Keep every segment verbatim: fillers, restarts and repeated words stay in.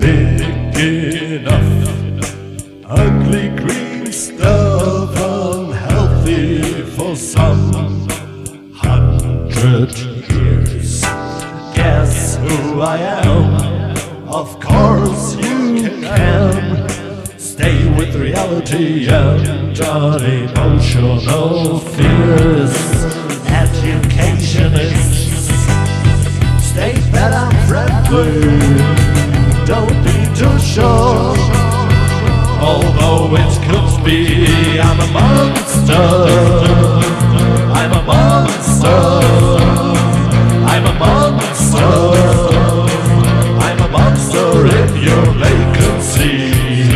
big enough. Ugly green stuff, unhealthy for some hundred years. Guess who I am? Of course you can. Stay with reality and unemotional fears. Educationists state that I'm friendly, don't be too sure. Although it could be I'm a monster, I'm a monster, I'm a monster, I'm a monster in your vacancy.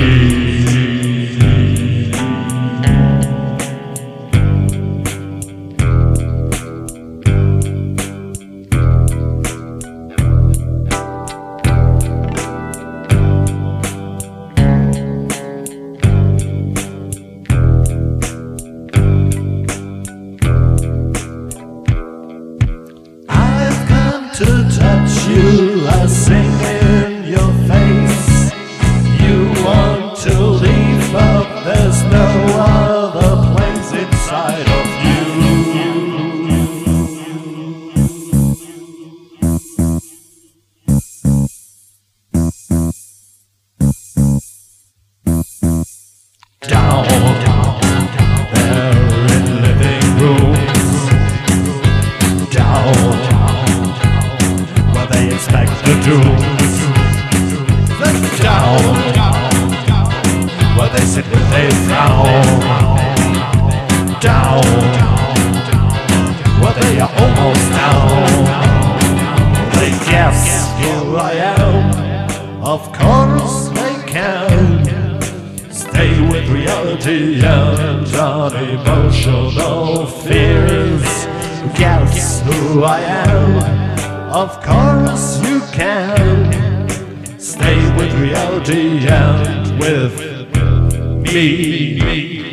To touch you, I sing in your face. You want to leave, but there's no other place inside of you. Down, down, there in living rooms. Down, they expect to do. Down, where they sit with they frown. Down, where they are almost down. They guess who I am. Of course they can. Stay with reality and unemotional fears. Guess who I am. Of course you can. Stay with reality and with me.